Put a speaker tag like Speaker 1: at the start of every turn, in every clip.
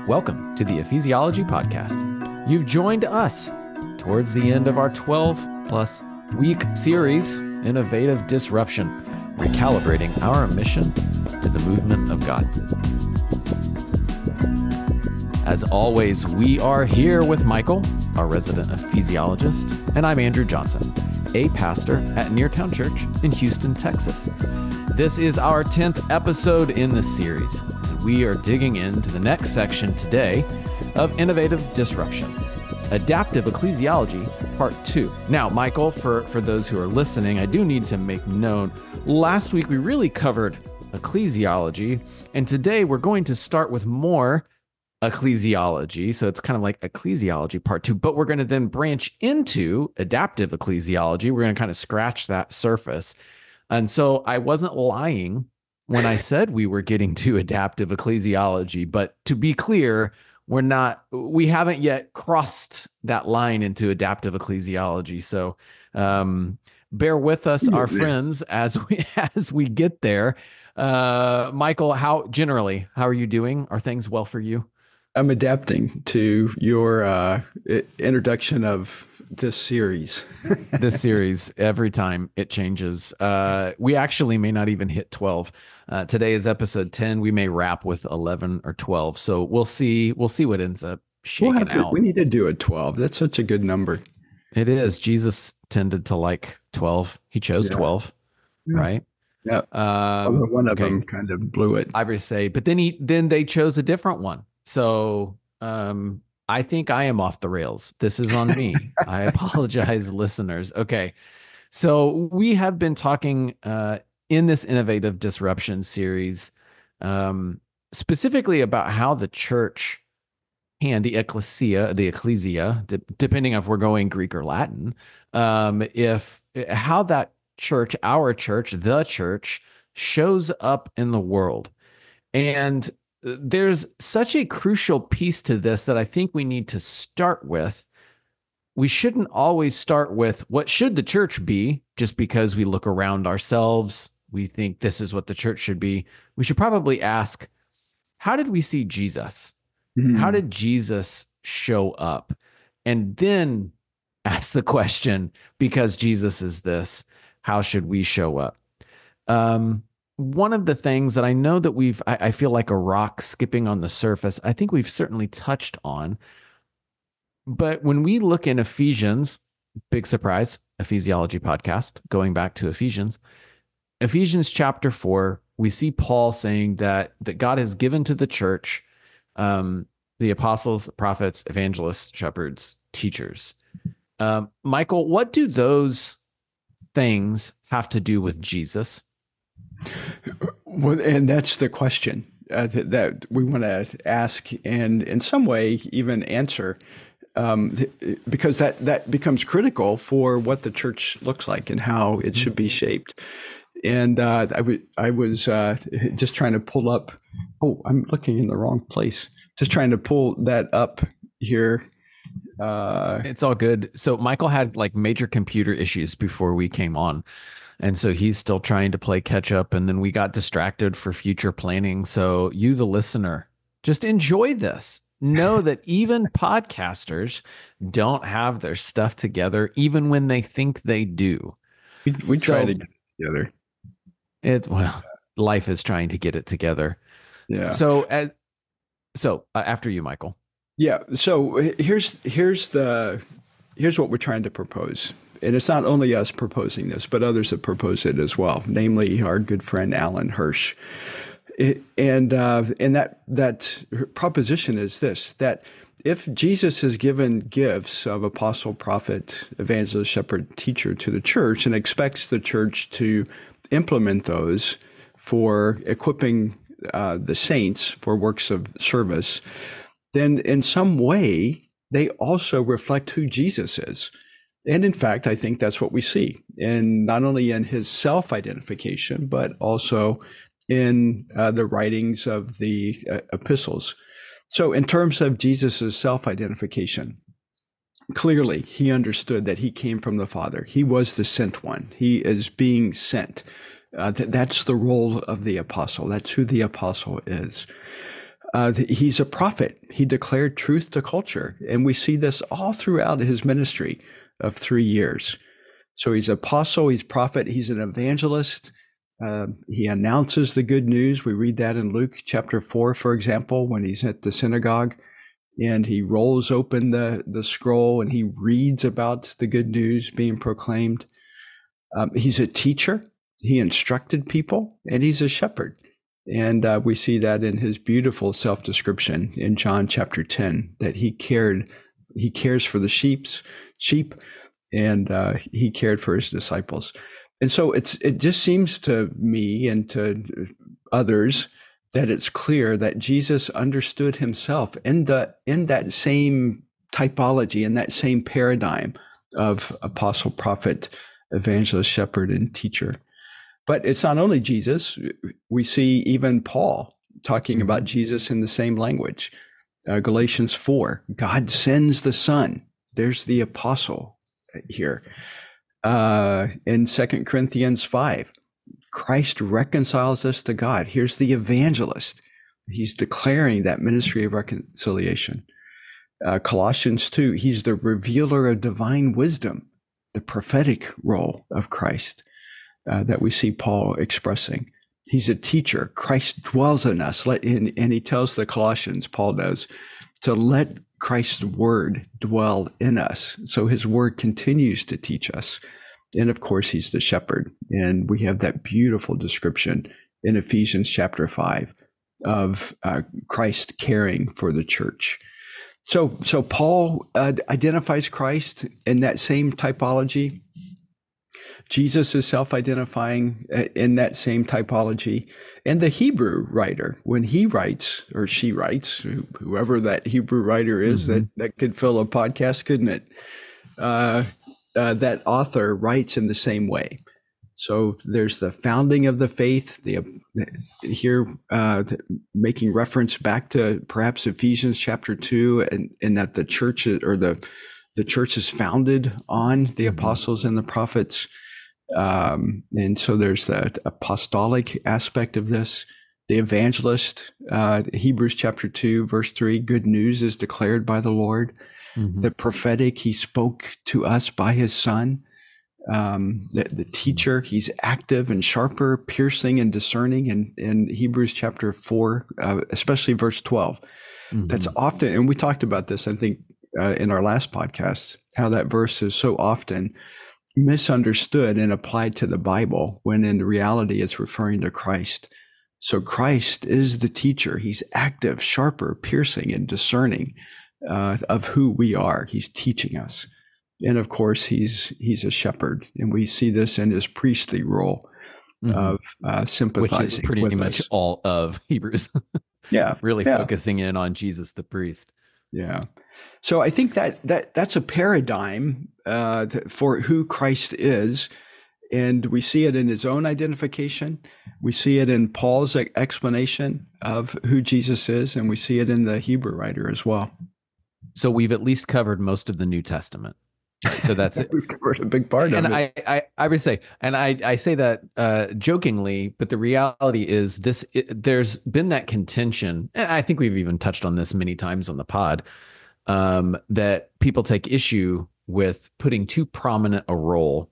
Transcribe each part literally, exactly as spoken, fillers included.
Speaker 1: Welcome to the Ecclesiology Podcast. You've joined us towards the end of our twelve plus week series, Innovative Disruption, recalibrating our mission to the movement of God. As always, we are here with Michael, our resident ecclesiologist, and I'm Andrew Johnson, a pastor at Neartown Church in Houston, Texas. This is our tenth episode in the series. We are digging into the next section today of Innovative Disruption, Adaptive Ecclesiology, Part two. Now, Michael, for, for those who are listening, I do need to make known, last week we really covered ecclesiology, and today we're going to start with more ecclesiology, so it's kind of like ecclesiology Part two, but we're going to then branch into adaptive ecclesiology. We're going to kind of scratch that surface. And so I wasn't lying when I said we were getting to adaptive ecclesiology, but to be clear, we're not, we haven't yet crossed that line into adaptive ecclesiology. So um, bear with us, our friends, as we, as we get there. Uh, Michael, how generally, how are you doing? Are things well for you?
Speaker 2: I'm adapting to your uh, introduction of this series.
Speaker 1: This series, every time it changes. Uh, we actually may not even hit twelve. Uh, today is episode ten. We may wrap with eleven or twelve. So we'll see. We'll see what ends up shaking
Speaker 2: we'll to,
Speaker 1: out.
Speaker 2: We need to do a twelve. That's such a good number.
Speaker 1: It is. Jesus tended to like twelve. He chose yeah. twelve, yeah. right?
Speaker 2: Yeah. Um, well, one of okay. them kind of blew it.
Speaker 1: I would say, but then he then they chose a different one. So um, I think I am off the rails. This is on me. I apologize, listeners. Okay. So we have been talking uh, in this Innovative Disruption series um, specifically about how the church and the ecclesia, the ecclesia, de- depending if we're going Greek or Latin, um, if how that church, our church, the church, shows up in the world. And there's such a crucial piece to this that I think we need to start with. We shouldn't always start with what should the church be just because we look around ourselves. We think this is what the church should be. We should probably ask, how did we see Jesus? Mm-hmm. How did Jesus show up? And then ask the question, because Jesus is this, how should we show up? Um, One of the things that I know that we've, I, I feel like a rock skipping on the surface, I think we've certainly touched on. But when we look in Ephesians, big surprise, Ecclesiology podcast, going back to Ephesians, Ephesians chapter four, we see Paul saying that, that God has given to the church um, the apostles, prophets, evangelists, shepherds, teachers. Um, Michael, what do those things have to do with Jesus?
Speaker 2: Well, and that's the question uh, that, that we want to ask and in some way even answer, um, th- because that, that becomes critical for what the church looks like and how it should be shaped. And uh, I, w- I was uh, just trying to pull up, oh, I'm looking in the wrong place, just trying to pull that up here.
Speaker 1: Uh, it's all good. So Michael had like major computer issues before we came on. And so he's still trying to play catch up, and then we got distracted for future planning. So you, the listener, just enjoy this. Know that even podcasters don't have their stuff together, even when they think they do.
Speaker 2: We, we try so, to get it together.
Speaker 1: It's well, life is trying to get it together.
Speaker 2: Yeah.
Speaker 1: So as so uh, after you, Michael.
Speaker 2: Yeah. So here's here's the here's what we're trying to propose. And it's not only us proposing this, but others have proposed it as well, namely our good friend Alan Hirsch. It, and uh, and that that proposition is this, that if Jesus has given gifts of apostle, prophet, evangelist, shepherd, teacher to the church and expects the church to implement those for equipping uh, the saints for works of service, then in some way they also reflect who Jesus is. And in fact, I think that's what we see, and not only in his self-identification, but also in uh, the writings of the uh, epistles. So in terms of Jesus's self-identification, clearly he understood that he came from the Father. He was the sent one. He is being sent. Uh, th- that's the role of the apostle. That's who the apostle is. Uh, he's a prophet. He declared truth to culture. And we see this all throughout his ministry of three years. So he's apostle, he's prophet, he's an evangelist. Uh, he announces the good news. We read that in Luke chapter four, for example, when he's at the synagogue and he rolls open the, the scroll and he reads about the good news being proclaimed. Um, he's a teacher. He instructed people, and he's a shepherd. And uh, we see that in his beautiful self-description in John chapter ten, that he cared, he cares for the sheep's sheep, and uh, he cared for his disciples. And so it's it just seems to me and to others that it's clear that Jesus understood himself in the in that same typology, in that same paradigm of apostle, prophet, evangelist, shepherd, and teacher. But it's not only Jesus. We see even Paul talking mm-hmm. about Jesus in the same language. Uh, Galatians four, God sends the Son. There's the apostle here. Uh, in Second Corinthians five, Christ reconciles us to God. Here's the evangelist. He's declaring that ministry of reconciliation. Uh, Colossians two, he's the revealer of divine wisdom, the prophetic role of Christ uh, that we see Paul expressing. He's a teacher. Christ dwells in us. Let in, and he tells the Colossians, Paul does, to let Christ's word dwell in us. So his word continues to teach us. And of course, he's the shepherd. And we have that beautiful description in Ephesians chapter five of uh, Christ caring for the church. So, so Paul uh, identifies Christ in that same typology. Jesus is self-identifying in that same typology. And the Hebrew writer, when he writes, or she writes, whoever that Hebrew writer is, mm-hmm. that, that could fill a podcast, couldn't it? Uh, uh, that author writes in the same way. So there's the founding of the faith, the, here uh, making reference back to perhaps Ephesians chapter two, and, and that the church or the, the church is founded on the apostles and the prophets. Um, and so there's that apostolic aspect of this. The evangelist, uh, Hebrews chapter two, verse three, good news is declared by the Lord. Mm-hmm. The prophetic, he spoke to us by his son. Um, the, the teacher, he's active and sharper, piercing and discerning in, in Hebrews chapter four, uh, especially verse twelve. Mm-hmm. That's often, and we talked about this, I think, uh, in our last podcast, how that verse is so often misunderstood and applied to the Bible, when in reality it's referring to Christ. So Christ is the teacher. He's active, sharper, piercing, and discerning uh, of who we are. He's teaching us. And of course, he's he's a shepherd, and we see this in his priestly role mm-hmm. of uh, sympathizing,
Speaker 1: which is pretty
Speaker 2: with
Speaker 1: much
Speaker 2: us.
Speaker 1: all of Hebrews.
Speaker 2: Yeah,
Speaker 1: really
Speaker 2: yeah.
Speaker 1: focusing in on Jesus the priest.
Speaker 2: Yeah, so I think that that that's a paradigm uh, for who Christ is, and we see it in his own identification. We see it in Paul's explanation of who Jesus is, and we see it in the Hebrew writer as well.
Speaker 1: So we've at least covered most of the New Testament. So that's it.
Speaker 2: We've covered a big part
Speaker 1: and
Speaker 2: of
Speaker 1: it. And I, I, I would say, and I, I say that uh, jokingly, but the reality is this: it, there's been that contention, and I think we've even touched on this many times on the pod, um, that people take issue with putting too prominent a role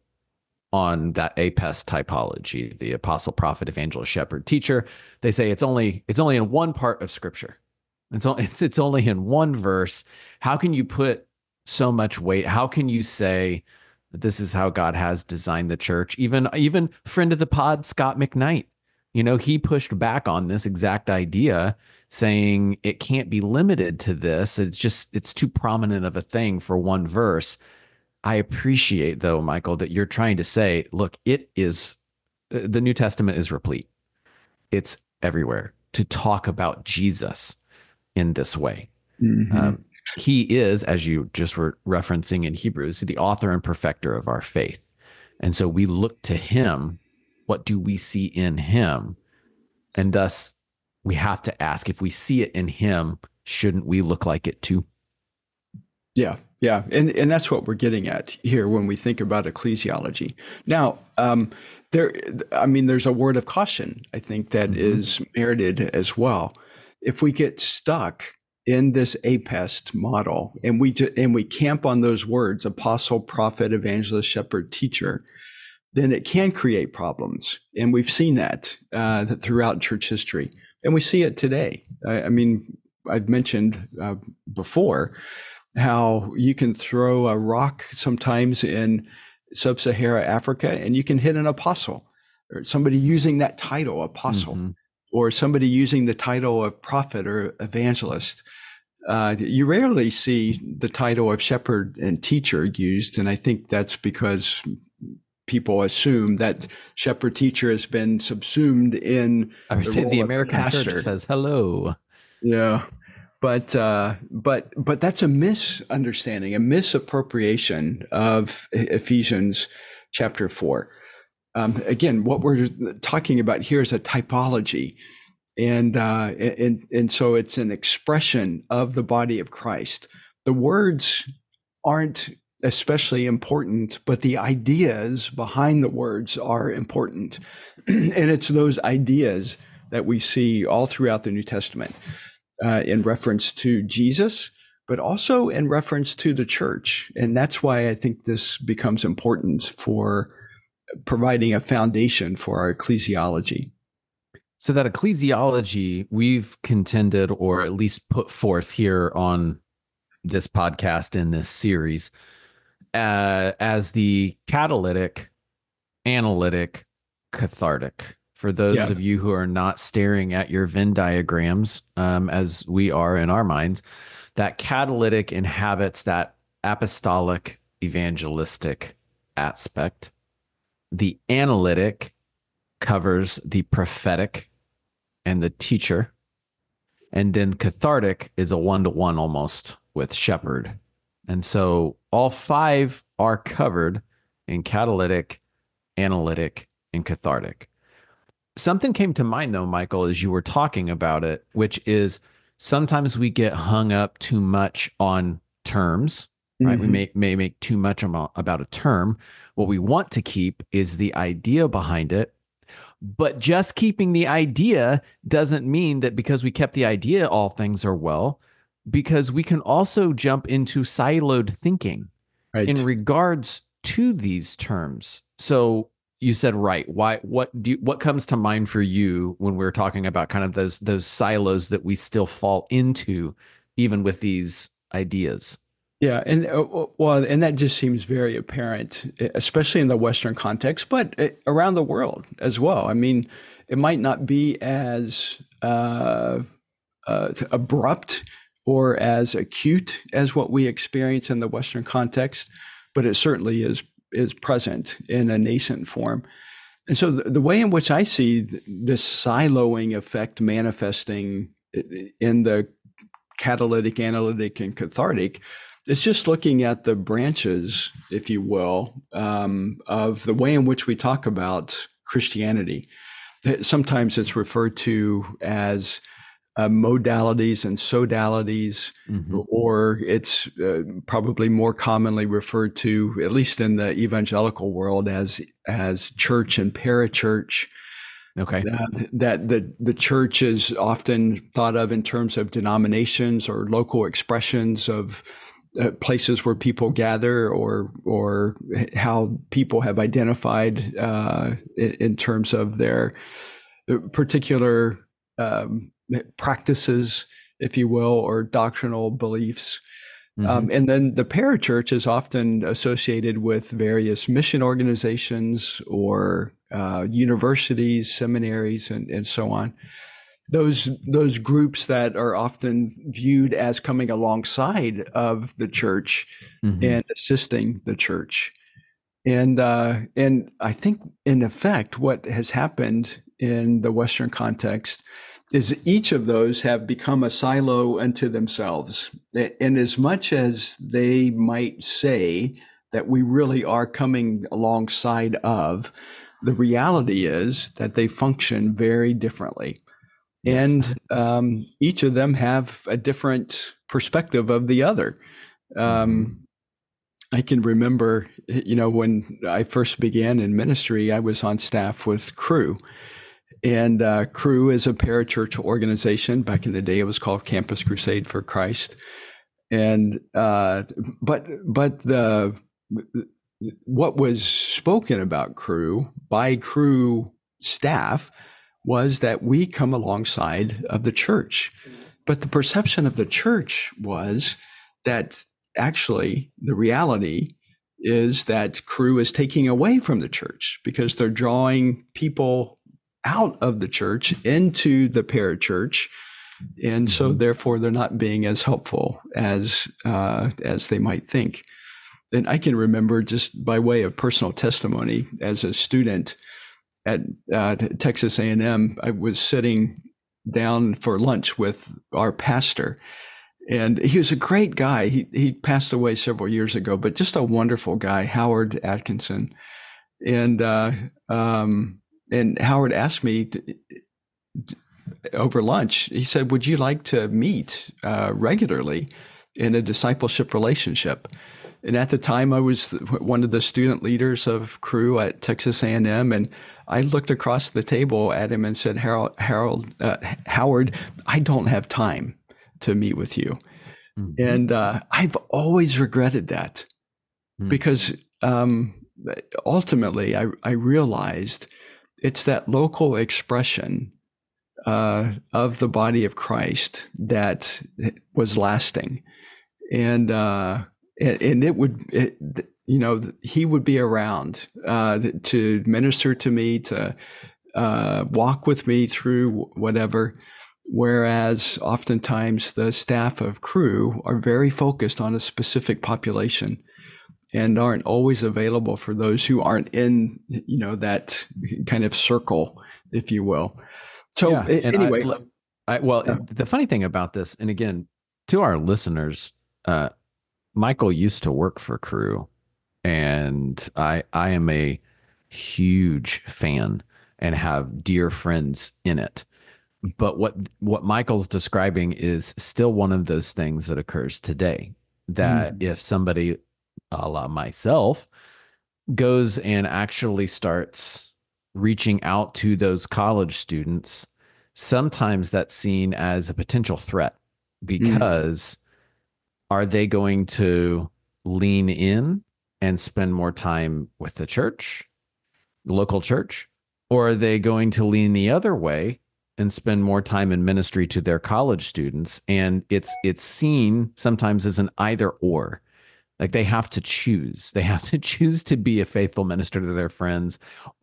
Speaker 1: on that A P E S typology, the apostle, prophet, evangelist, shepherd, teacher. They say it's only it's only in one part of Scripture. It's only it's, it's only in one verse. How can you put so much weight? How can you say that this is how God has designed the church? Even even friend of the pod, Scott McKnight, you know, he pushed back on this exact idea, saying it can't be limited to this. It's just it's too prominent of a thing for one verse. I appreciate, though, Michael, that you're trying to say, look, it is the New Testament is replete. It's everywhere to talk about Jesus in this way. Mm-hmm. Um, he is, as you just were referencing in Hebrews, the author and perfecter of our faith. And so we look to him. What do we see in him? And thus we have to ask, if we see it in him, shouldn't we look like it too?
Speaker 2: Yeah, yeah. And, and that's what we're getting at here when we think about ecclesiology. Now, um, there, I mean, there's a word of caution, I think, that mm-hmm. is merited as well. if we get stuck in this APEST model and we ju- and we camp on those words, apostle, prophet, evangelist, shepherd, teacher, then it can create problems. And we've seen that uh, throughout church history. And we see it today. I, I mean, I've mentioned uh, before how you can throw a rock sometimes in sub-Saharan Africa and you can hit an apostle, or somebody using that title, apostle, mm-hmm. or somebody using the title of prophet or evangelist. Uh, you rarely see the title of shepherd and teacher used. And I think that's because people assume that shepherd teacher has been subsumed in
Speaker 1: I would say the American church says hello.
Speaker 2: Yeah. But uh, but but that's a misunderstanding, a misappropriation of Ephesians chapter four. Um, again, what we're talking about here is a typology, and uh, and and so it's an expression of the body of Christ. The words aren't especially important, but the ideas behind the words are important, and it's those ideas that we see all throughout the New Testament. Uh, in reference to Jesus, but also in reference to the church. And that's why I think this becomes important for providing a foundation for our ecclesiology.
Speaker 1: So that ecclesiology we've contended, or at least put forth here on this podcast in this series, uh, as the catalytic, analytic, cathartic. For those yeah. of you who are not staring at your Venn diagrams, um, as we are in our minds, that catalytic inhabits that apostolic evangelistic aspect. The analytic covers the prophetic and the teacher. And then cathartic is a one-to-one almost with shepherd. And so all five are covered in catalytic, analytic, and cathartic. Something came to mind, though, Michael, as you were talking about it, which is sometimes we get hung up too much on terms, right? Mm-hmm. We may, may make too much about, about a term. What we want to keep is the idea behind it. But just keeping the idea doesn't mean that because we kept the idea, all things are well, because we can also jump into siloed thinking right. in regards to these terms. So you said, right. Why? What do? You, what comes to mind for you when we're talking about kind of those those silos that we still fall into, even with these ideas?
Speaker 2: Yeah, and uh, well, and that just seems very apparent, especially in the Western context, but around the world as well. I mean, it might not be as uh, uh, abrupt or as acute as what we experience in the Western context, but it certainly is. is present in a nascent form. And so the, the way in which I see this siloing effect manifesting in the catalytic, analytic, and cathartic is just looking at the branches, if you will, um, of the way in which we talk about Christianity. Sometimes it's referred to as Uh, modalities and sodalities, mm-hmm. or it's uh, probably more commonly referred to, at least in the evangelical world, as as church and parachurch.
Speaker 1: Okay,
Speaker 2: uh, that the the church is often thought of in terms of denominations or local expressions of uh, places where people gather, or or how people have identified uh, in, in terms of their particular Um, practices, if you will, or doctrinal beliefs. Mm-hmm. Um, and then the parachurch is often associated with various mission organizations or uh, universities, seminaries, and, and so on. Those those groups that are often viewed as coming alongside of the church mm-hmm. and assisting the church. And uh, and I think, in effect, what has happened in the Western context is each of those have become a silo unto themselves. And as much as they might say that we really are coming alongside of, the reality is that they function very differently. Yes. And um, each of them have a different perspective of the other. Um, I can remember, you know, when I first began in ministry, I was on staff with Cru. And uh, Cru is a parachurch organization. Back in the day, it was called Campus Crusade for Christ. And uh, but but the what was spoken about Cru by Cru staff was that we come alongside of the church. But the perception of the church was that actually the reality is that Cru is taking away from the church because they're drawing people out of the church into the parachurch. And so mm-hmm. therefore they're not being as helpful as uh, as they might think. And I can remember, just by way of personal testimony, as a student at uh, Texas A and M, I was sitting down for lunch with our pastor. And he was a great guy. He he passed away several years ago, but just a wonderful guy, Howard Atkinson. And uh, um, and Howard asked me to, over lunch, he said, would you like to meet uh, regularly in a discipleship relationship? And at the time, I was one of the student leaders of Cru at Texas A and M, and I looked across the table at him and said, Harold, Harold uh, Howard, I don't have time to meet with you. Mm-hmm. And uh, I've always regretted that mm-hmm. because um, ultimately I, I realized it's that local expression uh, of the body of Christ that was lasting. And uh, and, and it would, it, you know, he would be around uh, to minister to me, to uh, walk with me through whatever. Whereas oftentimes the staff of Cru are very focused on a specific population and aren't always available for those who aren't in, you know, that kind of circle, if you will. So yeah, anyway.
Speaker 1: I, I, well, yeah. The funny thing about this, and again, to our listeners, uh, Michael used to work for Cru, and I I am a huge fan and have dear friends in it. But what what Michael's describing is still one of those things that occurs today, that mm. if somebody, a la myself, goes and actually starts reaching out to those college students, sometimes that's seen as a potential threat because mm. are they going to lean in and spend more time with the church, the local church, or are they going to lean the other way and spend more time in ministry to their college students? And it's it's seen sometimes as an either or. Like they have to choose. They have to choose to be a faithful minister to their friends,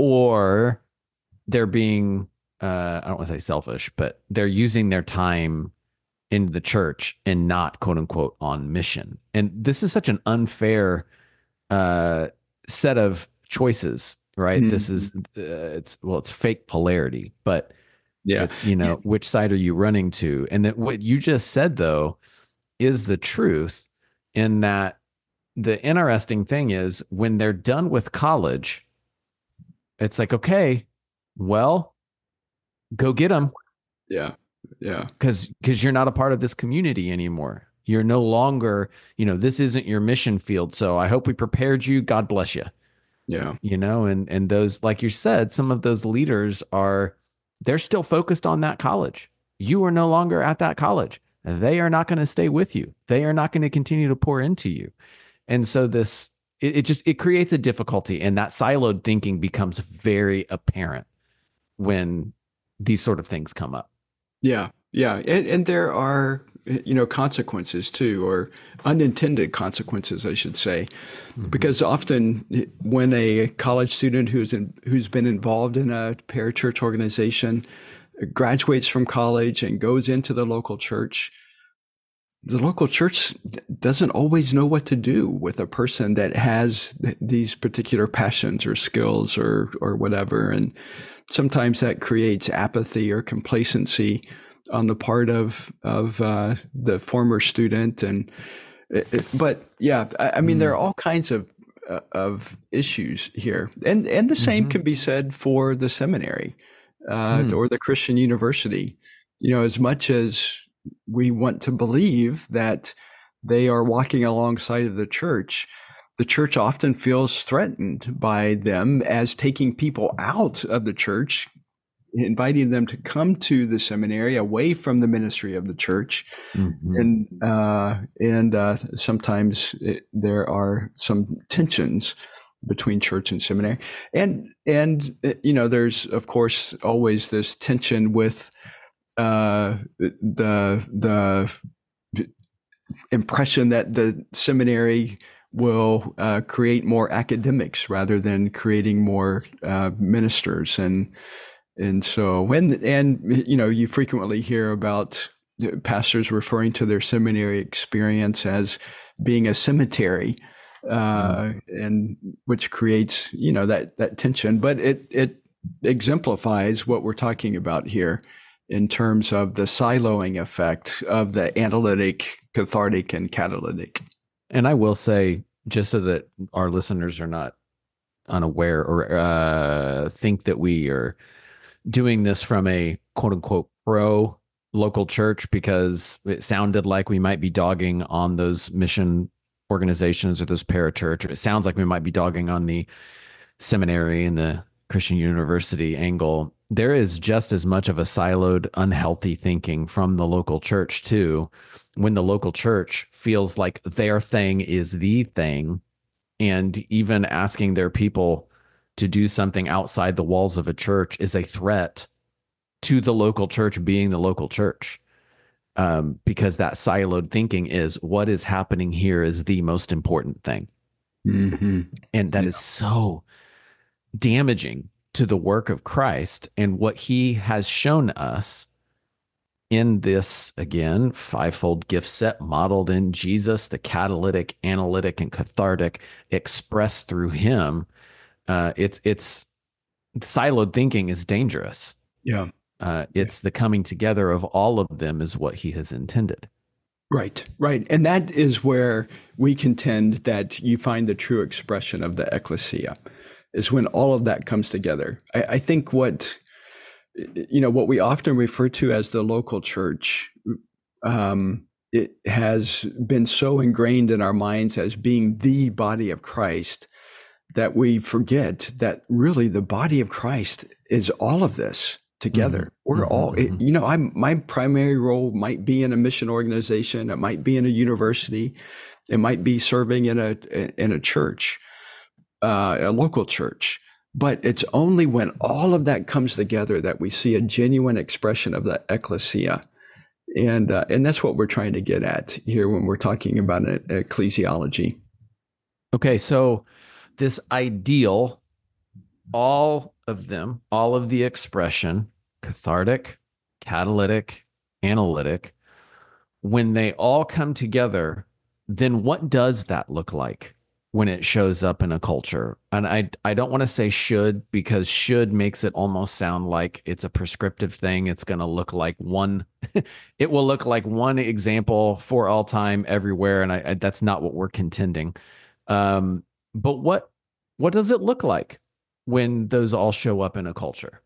Speaker 1: or they're being, uh, I don't want to say selfish, but they're using their time in the church and not, quote unquote, on mission. And this is such an unfair uh, set of choices, right? Mm-hmm. This is, uh, it's, well, it's fake polarity, but yeah, it's, you know, yeah. which side are you running to? And that what you just said, though, is the truth, in that the interesting thing is when they're done with college, it's like, okay, well, go get them.
Speaker 2: Yeah. Yeah.
Speaker 1: Because because you're not a part of this community anymore. You're no longer, you know, this isn't your mission field. So I hope we prepared you. God bless you.
Speaker 2: Yeah.
Speaker 1: You know, and and those, like you said, some of those leaders are, they're still focused on that college. You are no longer at that college. They are not going to stay with you. They are not going to continue to pour into you. And so this, it, it just, it creates a difficulty, and that siloed thinking becomes very apparent when these sort of things come up.
Speaker 2: Yeah. Yeah. And, and there are, you know, consequences too, or unintended consequences, I should say, mm-hmm. because often when a college student who's in, who's been involved in a parachurch organization graduates from college and goes into the local church, the local church doesn't always know what to do with a person that has th- these particular passions or skills or or whatever. And sometimes that creates apathy or complacency on the part of of uh, the former student. And but yeah, I, I mean, mm. there are all kinds of uh, of issues here, and and the same mm-hmm. can be said for the seminary uh, mm. or the Christian university. You know, as much as we want to believe that they are walking alongside of the church, the church often feels threatened by them as taking people out of the church, inviting them to come to the seminary away from the ministry of the church. Mm-hmm. And uh, and uh, sometimes it, there are some tensions between church and seminary. And, and you know, there's, of course, always this tension with uh, the the impression that the seminary will uh, create more academics rather than creating more uh, ministers. And And so when, and, you know, you frequently hear about pastors referring to their seminary experience as being a cemetery, uh, mm. and which creates, you know, that, that tension, but it, it exemplifies what we're talking about here in terms of the siloing effect of the analytic, cathartic, and catalytic.
Speaker 1: And I will say, just so that our listeners are not unaware or uh, think that we are doing this from a quote unquote pro local church, because it sounded like we might be dogging on those mission organizations or those parachurch, or it sounds like we might be dogging on the seminary and the Christian university angle. There is just as much of a siloed, unhealthy thinking from the local church too, when the local church feels like their thing is the thing, and even asking their people to do something outside the walls of a church is a threat to the local church being the local church. Um, because that siloed thinking is what is happening here is the most important thing. Mm-hmm. And that yeah. is so damaging to the work of Christ and what he has shown us in this, again, fivefold gift set modeled in Jesus, the catalytic, analytic, and cathartic expressed through him. Uh, it's it's siloed thinking is dangerous.
Speaker 2: Yeah,
Speaker 1: uh, it's the coming together of all of them is what he has intended.
Speaker 2: Right, right, and that is where we contend that you find the true expression of the ecclesia, is when all of that comes together. I, I think what you know what we often refer to as the local church, um, it has been so ingrained in our minds as being the body of Christ, that we forget that really the body of Christ is all of this together. Mm-hmm. We're mm-hmm. all, it, you know, I'm, my primary role might be in a mission organization. It might be in a university. It might be serving in a, in a church, uh, a local church. But it's only when all of that comes together that we see a genuine expression of the ecclesia. And, uh, and that's what we're trying to get at here when we're talking about an ecclesiology.
Speaker 1: Okay. So, this ideal, all of them, all of the expression, cathartic, catalytic, analytic, when they all come together, then what does that look like when it shows up in a culture? And I, I don't want to say should, because should makes it almost sound like it's a prescriptive thing. It's going to look like one, it will look like one example for all time everywhere. And I, I that's not what we're contending. Um, But what what does it look like when those all show up in a culture?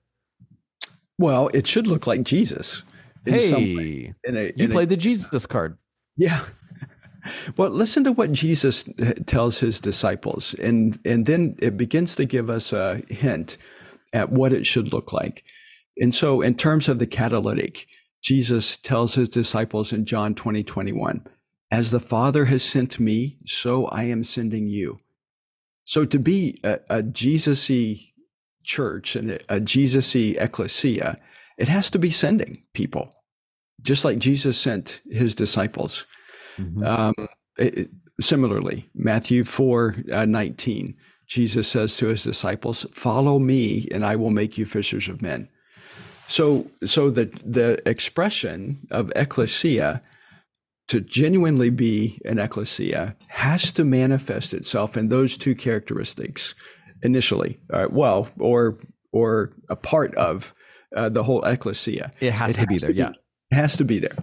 Speaker 2: Well, it should look like Jesus.
Speaker 1: In hey, some way. In a, you in played a, the Jesus card.
Speaker 2: Yeah. Well, listen to what Jesus tells his disciples, and and then it begins to give us a hint at what it should look like. And so, in terms of the catalytic, Jesus tells his disciples in John twenty twenty-one, "As the Father has sent me, so I am sending you." So to be a, a Jesus-y church and a, a Jesus-y ecclesia, it has to be sending people, just like Jesus sent his disciples. Mm-hmm. Um, it, similarly, Matthew four nineteen, Jesus says to his disciples, "Follow me, and I will make you fishers of men." So, so the the expression of ecclesia, to genuinely be an ecclesia, has to manifest itself in those two characteristics initially. Uh, well, or or a part of uh, the whole ecclesia.
Speaker 1: It has it to has be there. To be, yeah,
Speaker 2: it has to be there.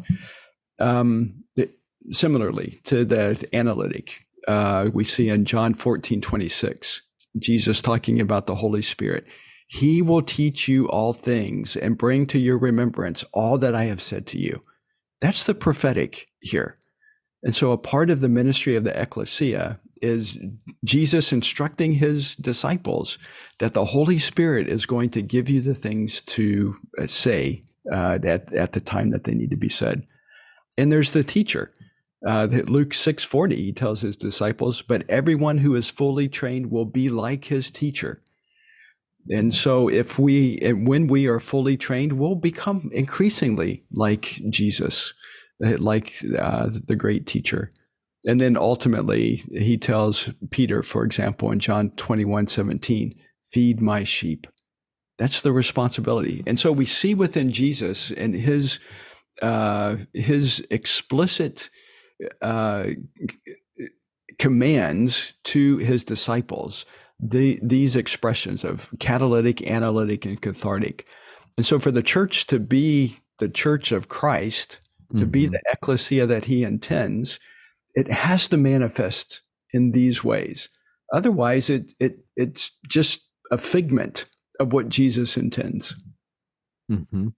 Speaker 2: Um, it, similarly to the analytic, uh, we see in John fourteen twenty-six, Jesus talking about the Holy Spirit. "He will teach you all things and bring to your remembrance all that I have said to you." That's the prophetic here. And so a part of the ministry of the ecclesia is Jesus instructing his disciples that the Holy Spirit is going to give you the things to say uh, at, at the time that they need to be said. And there's the teacher. Uh, Luke six forty, he tells his disciples, but everyone who is fully trained will be like his teacher. And so if we, when we are fully trained, we'll become increasingly like Jesus, like uh, the great teacher. And then ultimately, he tells Peter, for example, in John twenty-one seventeen, feed my sheep. That's the responsibility. And so we see within Jesus and his uh, his explicit uh, commands to his disciples, the, these expressions of catalytic, analytic, and cathartic. And so for the church to be the church of Christ, to mm-hmm. be the ecclesia that he intends, it has to manifest in these ways. Otherwise, it it it's just a figment of what Jesus intends.
Speaker 1: Mm-hmm.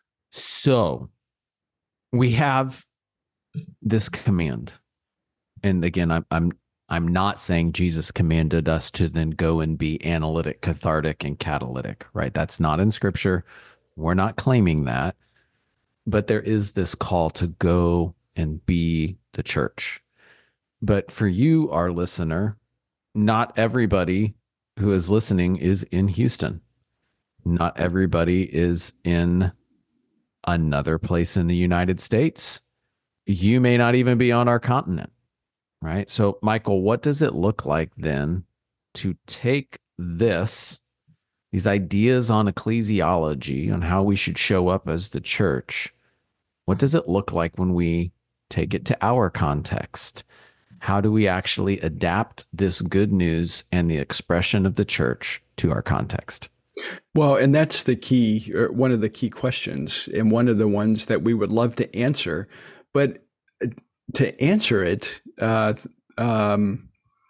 Speaker 1: So we have this command, and again, I'm I'm I'm not saying Jesus commanded us to then go and be analytic, cathartic, and catalytic, right? That's not in Scripture. We're not claiming that, but there is this call to go and be the church. But for you, our listener, not everybody who is listening is in Houston. Not everybody is in another place in the United States. You may not even be on our continent, right? So, Michael, what does it look like then to take this, these ideas on ecclesiology, on how we should show up as the church? What does it look like when we take it to our context? How do we actually adapt this good news and the expression of the church to our context?
Speaker 2: Well, and that's the key, or one of the key questions, and one of the ones that we would love to answer. But to answer it uh, um,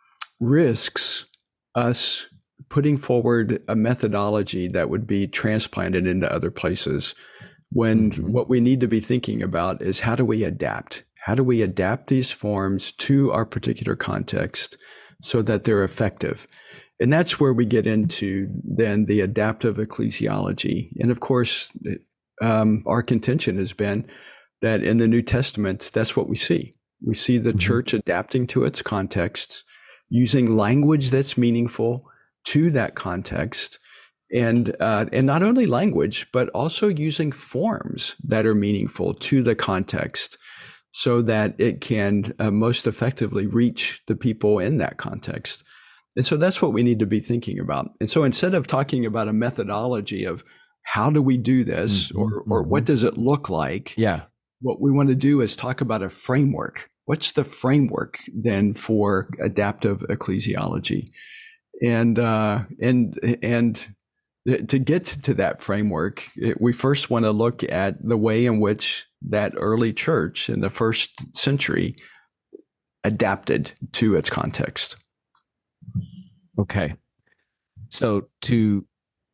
Speaker 2: risks us putting forward a methodology that would be transplanted into other places, when mm-hmm. what we need to be thinking about is how do we adapt? How do we adapt these forms to our particular context so that they're effective? And that's where we get into then the adaptive ecclesiology. And of course, um, our contention has been that in the New Testament, that's what we see. We see the mm-hmm. church adapting to its contexts, using language that's meaningful to that context, and uh, and not only language, but also using forms that are meaningful to the context, so that it can uh, most effectively reach the people in that context. And so that's what we need to be thinking about. And so instead of talking about a methodology of how do we do this, mm-hmm, or or mm-hmm. what does it look like,
Speaker 1: yeah,
Speaker 2: what we want to do is talk about a framework. What's the framework then for adaptive ecclesiology? And uh, and and to get to that framework, it, we first want to look at the way in which that early church in the first century adapted to its context.
Speaker 1: Okay. So to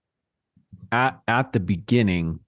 Speaker 1: at at the beginning,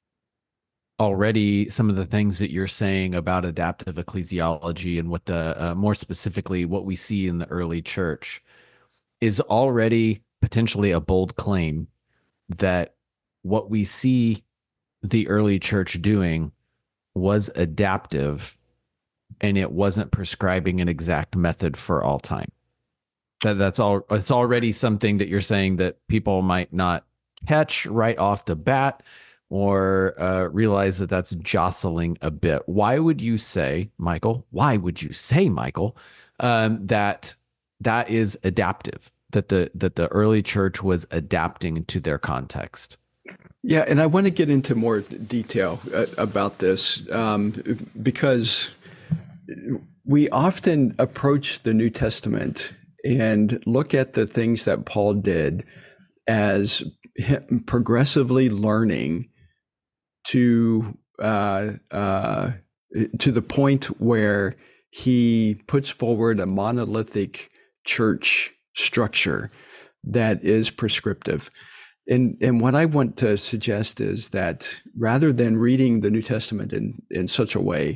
Speaker 1: already some of the things that you're saying about adaptive ecclesiology and what the uh, more specifically what we see in the early church is already potentially a bold claim that what we see the early church doing was adaptive, and it wasn't prescribing an exact method for all time. That that's all. It's already something that you're saying that people might not catch right off the bat, or uh, realize that that's jostling a bit. Why would you say, Michael? Why would you say, Michael, um, that that is adaptive? That the that the early church was adapting to their context?
Speaker 2: Yeah, and I want to get into more detail uh, about this um, because we often approach the New Testament and look at the things that Paul did as progressively learning to uh, uh, to the point where he puts forward a monolithic church structure that is prescriptive. And and what I want to suggest is that rather than reading the New Testament in, in such a way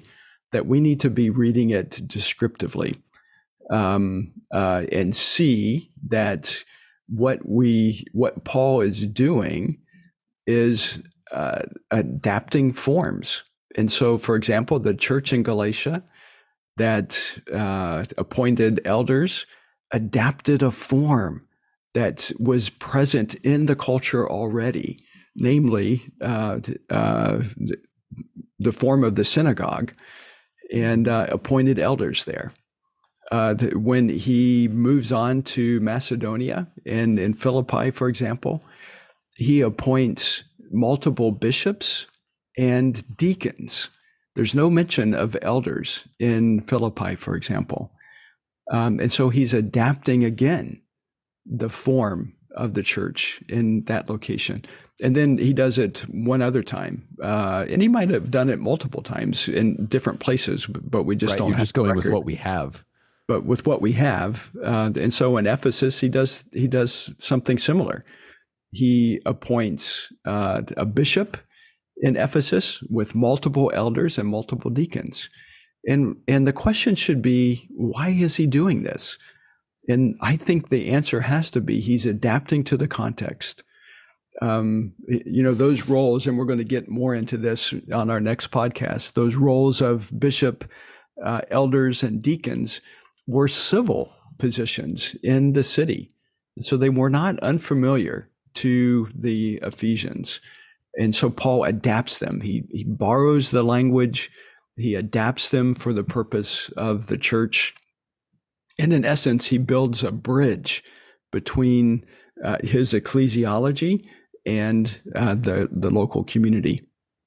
Speaker 2: that we need to be reading it descriptively, um, uh, and see that what we what Paul is doing is uh, adapting forms. And so, for example, the church in Galatia that uh, appointed elders adapted a form that was present in the culture already, namely uh, uh, the form of the synagogue, and uh, appointed elders there. Uh, the, when he moves on to Macedonia and in Philippi, for example, he appoints multiple bishops and deacons. There's no mention of elders in Philippi, for example. Um, and so he's adapting again the form of the church in that location. And then he does it one other time. Uh, and he might have done it multiple times in different places, but we just
Speaker 1: right,
Speaker 2: don't
Speaker 1: you're
Speaker 2: have
Speaker 1: just going
Speaker 2: record.
Speaker 1: with what we have.
Speaker 2: But with what we have. Uh, and so in Ephesus, he does he does something similar. He appoints uh, a bishop in Ephesus with multiple elders and multiple deacons. And, and the question should be, why is he doing this? And I think the answer has to be he's adapting to the context. Um, you know, those roles, and we're going to get more into this on our next podcast, those roles of bishop, uh, elders, and deacons were civil positions in the city. So they were not unfamiliar to the Ephesians. And so Paul adapts them. He, he borrows the language, he adapts them for the purpose of the church. And in essence, he builds a bridge between uh, his ecclesiology and uh, the, the local community.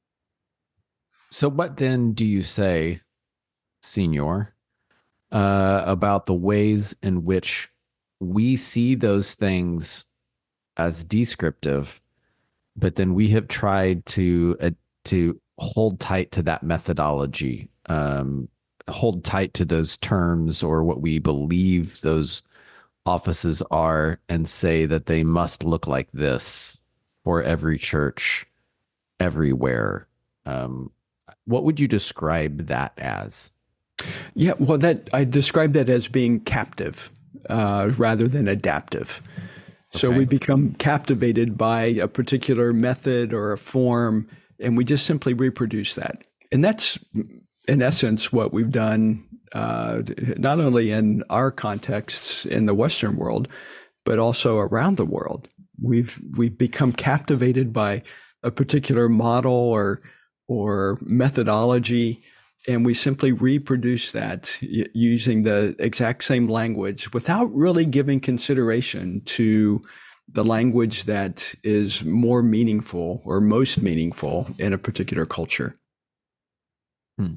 Speaker 1: So what then do you say, Senor, uh, about the ways in which we see those things as descriptive, but then we have tried to uh, to hold tight to that methodology, um, hold tight to those terms or what we believe those offices are, and say that they must look like this for every church everywhere. Um, what would you describe that as?
Speaker 2: Yeah, well, that I described that as being captive uh, rather than adaptive. So
Speaker 1: Okay.
Speaker 2: we become captivated by a particular method or a form, and we just simply reproduce that. And that's, in essence, what we've done, uh, not only in our contexts in the Western world, but also around the world. We've we've become captivated by a particular model or or methodology, and we simply reproduce that using the exact same language without really giving consideration to the language that is more meaningful or most meaningful in a particular culture.
Speaker 1: Hmm.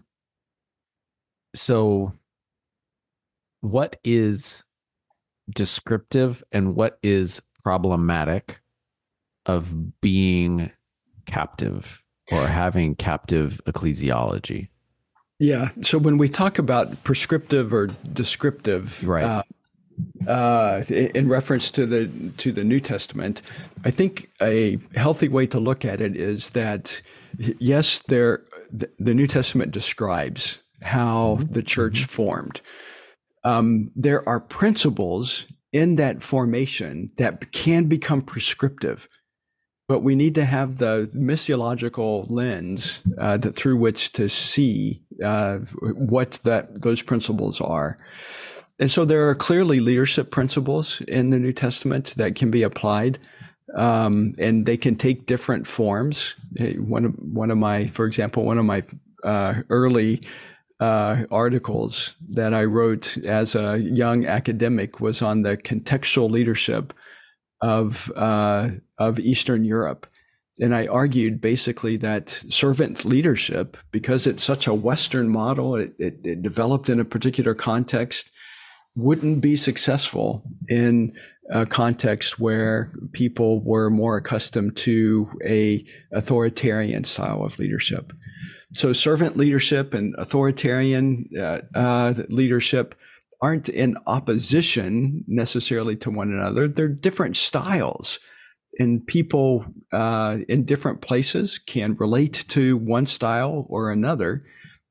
Speaker 1: So what is descriptive and what is problematic of being captive or having captive ecclesiology?
Speaker 2: Yeah. So when we talk about prescriptive or descriptive,
Speaker 1: right.
Speaker 2: uh, uh, in reference to the to the New Testament, I think a healthy way to look at it is that yes, there the New Testament describes how the church mm-hmm. formed. Um, there are principles in that formation that can become prescriptive. But we need to have the missiological lens uh, to, through which to see uh, what that those principles are. And so there are clearly leadership principles in the New Testament that can be applied, um, and they can take different forms. One of, one of my, for example, one of my uh, early uh, articles that I wrote as a young academic was on the contextual leadership of uh, of Eastern Europe. And I argued basically that servant leadership, because it's such a Western model, it, it, it developed in a particular context, wouldn't be successful in a context where people were more accustomed to a authoritarian style of leadership. So servant leadership and authoritarian uh, uh, leadership aren't in opposition necessarily to one another. They're different styles, and people uh, in different places can relate to one style or another.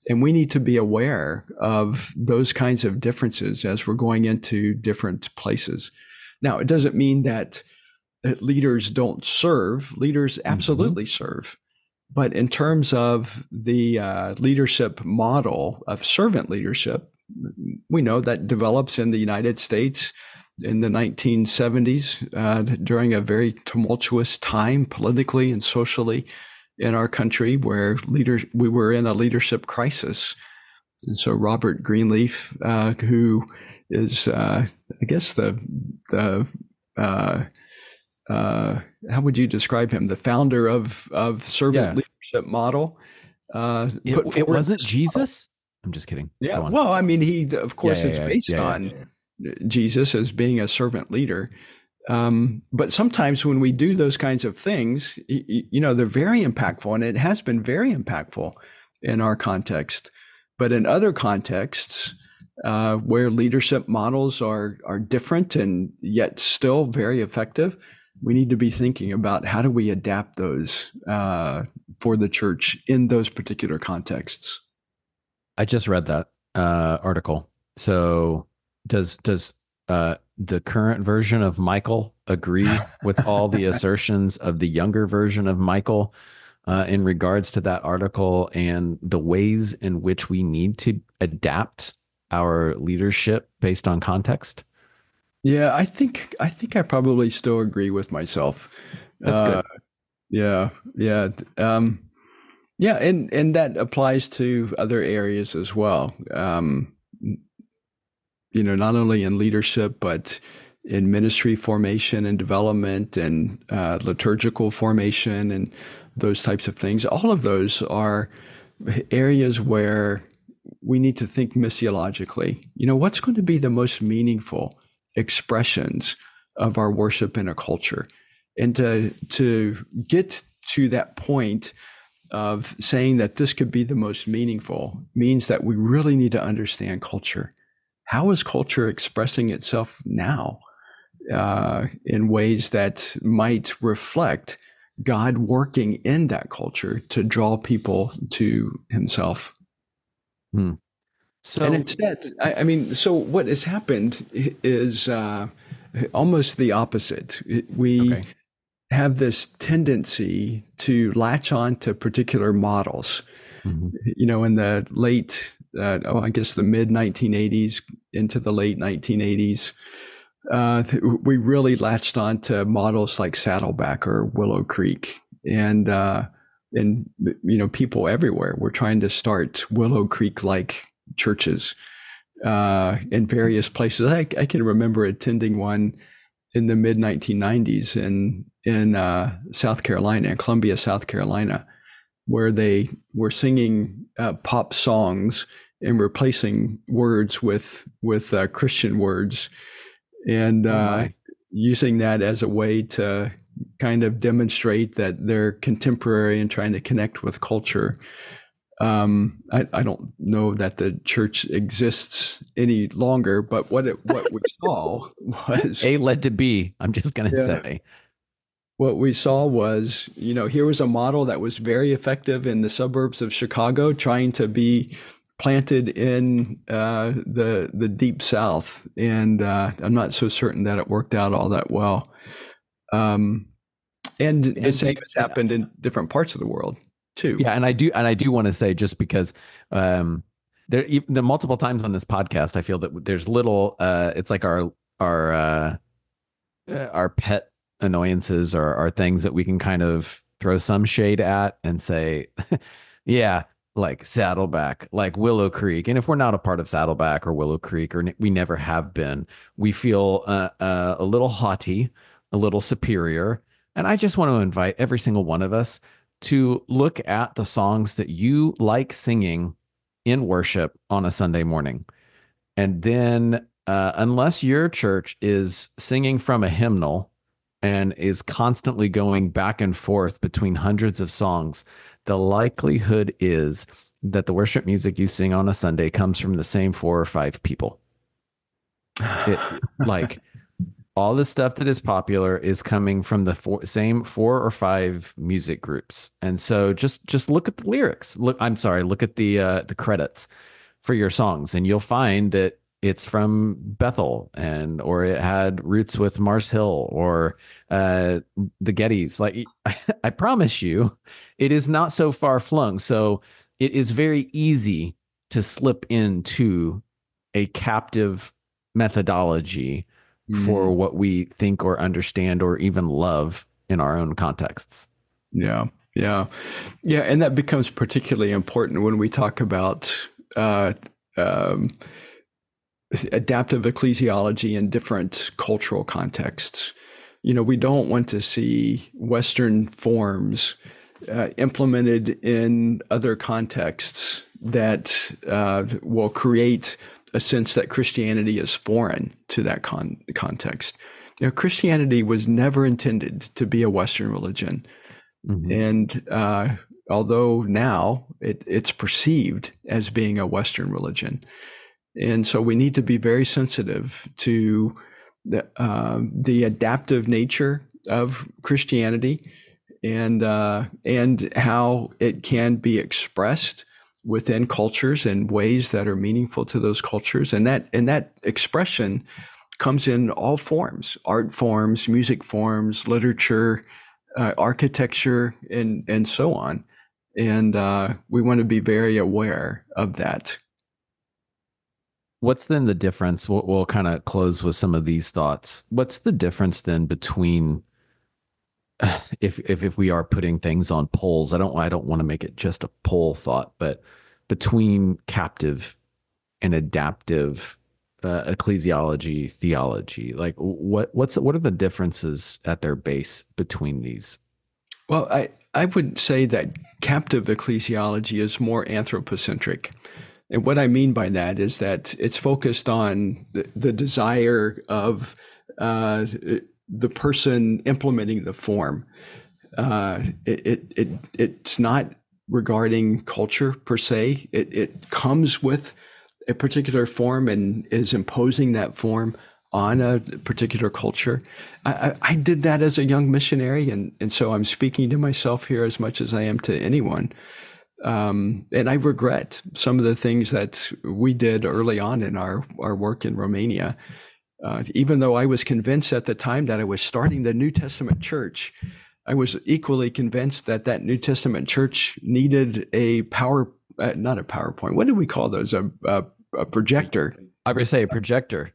Speaker 2: And we need to be aware of those kinds of differences as we're going into different places. Now, it doesn't mean that, that leaders don't serve. Leaders absolutely mm-hmm. serve. But in terms of the uh, leadership model of servant leadership, we know that develops in the United States in the nineteen seventies uh, during a very tumultuous time politically and socially in our country, where leaders we were in a leadership crisis. And so Robert Greenleaf, uh, who is, uh, I guess, the the uh, uh, how would you describe him? The founder of of servant yeah. leadership model. Uh,
Speaker 1: it, it wasn't Jesus. I'm just kidding.
Speaker 2: Yeah. Well, I mean, he of course yeah, yeah, it's yeah, based yeah, on yeah. Jesus as being a servant leader. Um, but sometimes when we do those kinds of things, you, you know, they're very impactful, and it has been very impactful in our context. But in other contexts, uh, where leadership models are are different and yet still very effective, we need to be thinking about how do we adapt those uh, for the church in those particular contexts.
Speaker 1: I just read that uh, article. So does does uh, the current version of Michael agree with all the assertions of the younger version of Michael uh, in regards to that article and the ways in which we need to adapt our leadership based on context?
Speaker 2: Yeah, I think I think I probably still agree with myself.
Speaker 1: That's uh, good.
Speaker 2: Yeah, yeah. Um, Yeah, and, and that applies to other areas as well. Um, you know, not only in leadership, but in ministry formation and development and uh, liturgical formation and those types of things. All of those are areas where we need to think missiologically. You know, what's going to be the most meaningful expressions of our worship in a culture? And to to get to that point of saying that this could be the most meaningful means that we really need to understand culture. How is culture expressing itself now uh, in ways that might reflect God working in that culture to draw people to himself?
Speaker 1: Hmm. So,
Speaker 2: and instead, I, I mean, so what has happened is uh, almost the opposite. We... Okay. have this tendency to latch on to particular models. Mm-hmm. You know, in the late, uh, oh, I guess the mid nineteen eighties into the late nineteen eighties, uh, we really latched on to models like Saddleback or Willow Creek. And, uh, and you know, people everywhere were trying to start Willow Creek-like churches uh, in various places. I, I can remember attending one in the mid nineteen nineties in in uh, South Carolina, in Columbia, South Carolina, where they were singing uh, pop songs and replacing words with with uh, Christian words, and uh, oh using that as a way to kind of demonstrate that they're contemporary and trying to connect with culture. Um, I, I don't know that the church exists any longer, but what it, what we saw was
Speaker 1: A led to B. I'm just going to yeah, say
Speaker 2: what we saw was, you know, here was a model that was very effective in the suburbs of Chicago, trying to be planted in uh, the the deep South, and uh, I'm not so certain that it worked out all that well. Um, and, and the same has happened in different parts of the world too.
Speaker 1: Yeah, and I do, and I do want to say, just because um, there, the multiple times on this podcast, I feel that there's little. Uh, it's like our our uh, our pet annoyances or are things that we can kind of throw some shade at and say, yeah, like Saddleback, like Willow Creek. And if we're not a part of Saddleback or Willow Creek, or ne- we never have been, we feel uh, uh, a little haughty, a little superior. And I just want to invite every single one of us to look at the songs that you like singing in worship on a Sunday morning. And then uh, unless your church is singing from a hymnal and is constantly going back and forth between hundreds of songs, the likelihood is that the worship music you sing on a Sunday comes from the same four or five people. It, like, All the stuff that is popular is coming from the four, same four or five music groups. And so just just look at the lyrics. Look, I'm sorry, look at the uh, the credits for your songs, and you'll find that it's from Bethel, and or it had roots with Mars Hill or uh, the Gettys. Like I promise you, it is not so far flung. So it is very easy to slip into a captive methodology for
Speaker 2: Mm,
Speaker 1: what we think or understand or even love in our own contexts.
Speaker 2: yeah, yeah, yeah, and that becomes particularly important when we talk about uh, um, adaptive ecclesiology in different cultural contexts. You know, we don't want to see Western forms uh, implemented in other contexts that uh, will create a sense that Christianity is foreign to that con- context. You know, Christianity was never intended to be a Western religion.
Speaker 1: Mm-hmm.
Speaker 2: And uh, although now it, it's perceived as being a Western religion. And so we need to be very sensitive to the, uh, the adaptive nature of Christianity and uh, and how it can be expressed within cultures in ways that are meaningful to those cultures. And that and that expression comes in all forms: art forms, music forms, literature, uh, architecture, and and so on. And uh, we want to be very aware of that.
Speaker 1: What's then the difference? We'll, we'll kind of close with some of these thoughts. What's the difference then between if if if we are putting things on polls? I don't I don't want to make it just a poll thought, but between captive and adaptive uh, ecclesiology theology, like what what's what are the differences at their base between these?
Speaker 2: Well, I, I would say that captive ecclesiology is more anthropocentric. And what I mean by that is that it's focused on the, the desire of uh, the person implementing the form. Uh, it, it, it, it's not regarding culture per se. It, it comes with a particular form and is imposing that form on a particular culture. I, I, I did that as a young missionary, and, and so I'm speaking to myself here as much as I am to anyone. Um, and I regret some of the things that we did early on in our, our work in Romania. Uh, even though I was convinced at the time that I was starting the New Testament church, I was equally convinced that that New Testament church needed a power, uh, not a PowerPoint. What do we call those? A, a, a projector.
Speaker 1: I would say a projector,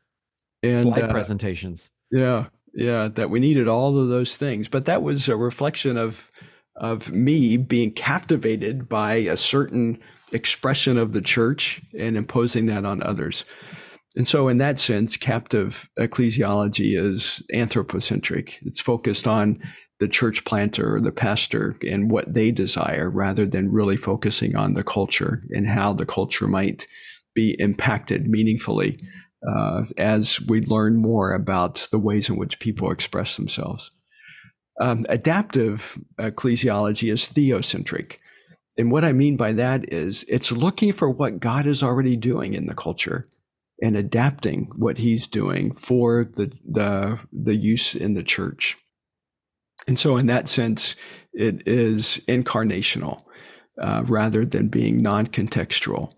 Speaker 2: And
Speaker 1: slide
Speaker 2: uh,
Speaker 1: presentations.
Speaker 2: yeah, yeah, that we needed all of those things. But that was a reflection of of me being captivated by a certain expression of the church and imposing that on others. And so in that sense, captive ecclesiology is anthropocentric. It's focused on the church planter or the pastor and what they desire rather than really focusing on the culture and how the culture might be impacted meaningfully uh, as we learn more about the ways in which people express themselves. Um, adaptive ecclesiology is theocentric. And what I mean by that is it's looking for what God is already doing in the culture and adapting what he's doing for the, the, the use in the church. And so in that sense, it is incarnational uh, rather than being non-contextual.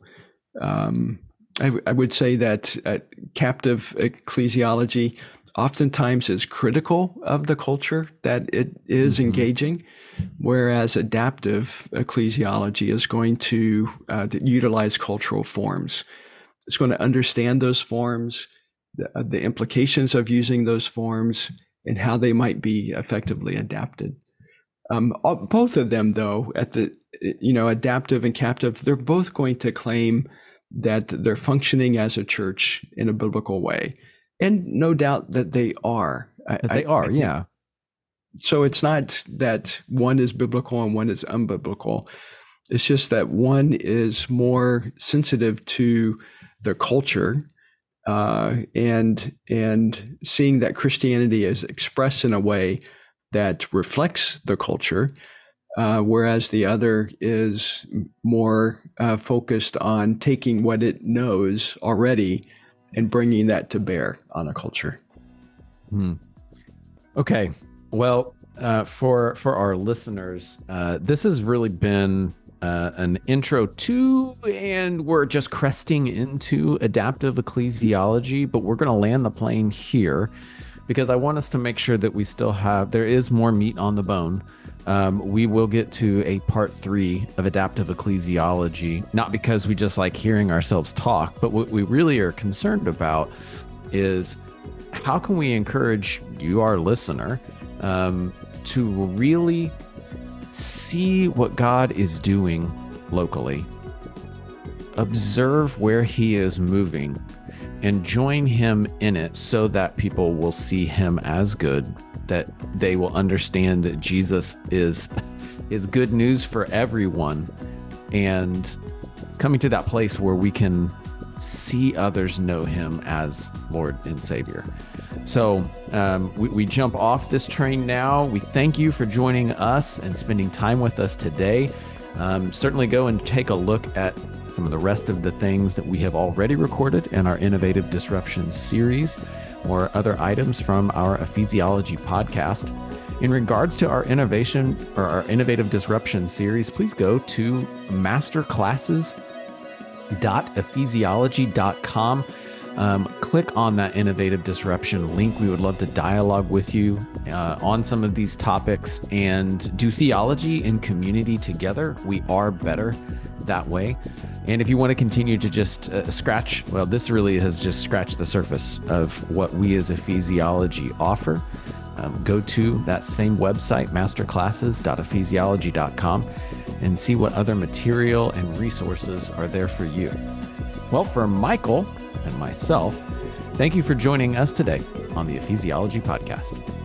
Speaker 2: Um, I, w- I would say that uh, captive ecclesiology oftentimes is critical of the culture that it is mm-hmm. engaging, whereas adaptive ecclesiology is going to uh, utilize cultural forms. It's going to understand those forms, the, uh, the implications of using those forms, and how they might be effectively adapted. Um, all, both of them, though, at the you know adaptive and captive, they're both going to claim that they're functioning as a church in a biblical way. And no doubt that they are.
Speaker 1: That they I, are, I yeah.
Speaker 2: So it's not that one is biblical and one is unbiblical. It's just that one is more sensitive to the culture uh, and and seeing that Christianity is expressed in a way that reflects the culture, uh, whereas the other is more uh, focused on taking what it knows already and bringing that to bear on a culture.
Speaker 1: Hmm. Okay. Well, uh, for for our listeners, uh, this has really been uh, an intro to, and we're just cresting into adaptive ecclesiology, but we're going to land the plane here because I want us to make sure that we still have, there is more meat on the bone. Um, we will get to a part three of adaptive ecclesiology, not because we just like hearing ourselves talk, but what we really are concerned about is how can we encourage you, our listener, um, to really see what God is doing locally, observe where he is moving, and join him in it so that people will see him as good, that they will understand that Jesus is, is good news for everyone, and coming to that place where we can see others know him as Lord and Savior. So um, we, we jump off this train now. We thank you for joining us and spending time with us today. Um, certainly go and take a look at some of the rest of the things that we have already recorded in our Innovative Disruption series or other items from our Ecclesiology podcast. In regards to our innovation or our Innovative Disruption series, please go to masterclasses dot ecclesiology dot com. Um, click on that Innovative Disruption link. We would love to dialogue with you uh, on some of these topics and do theology in community together. We are better that way. And if you want to continue to just uh, scratch, well, this really has just scratched the surface of what we as Ecclesiology offer. Um, go to that same website, masterclasses dot ecclesiology dot com, and see what other material and resources are there for you. Well, for Michael and myself, thank you for joining us today on the Ecclesiology Podcast.